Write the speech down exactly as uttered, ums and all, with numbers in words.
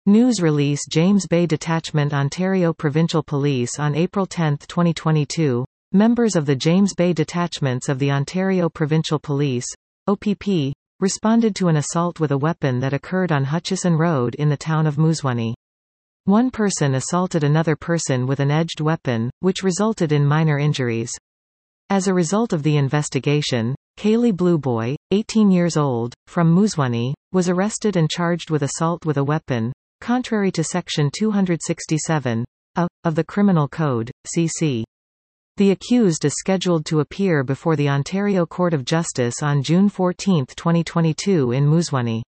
News release James Bay Detachment Ontario Provincial Police on April tenth twenty twenty-two. Members of the James Bay Detachments of the Ontario Provincial Police, O P P, responded to an assault with a weapon that occurred on Hutchison Road in the town of Moosonee. One person assaulted another person with an edged weapon, which resulted in minor injuries. As a result of the investigation, Kaylee Blueboy, eighteen years old, from Moosonee, was arrested and charged with assault with a weapon, contrary to Section two sixty-seven A of the Criminal Code, C C. The accused is scheduled to appear before the Ontario Court of Justice on June fourteenth twenty twenty-two in Moosonee.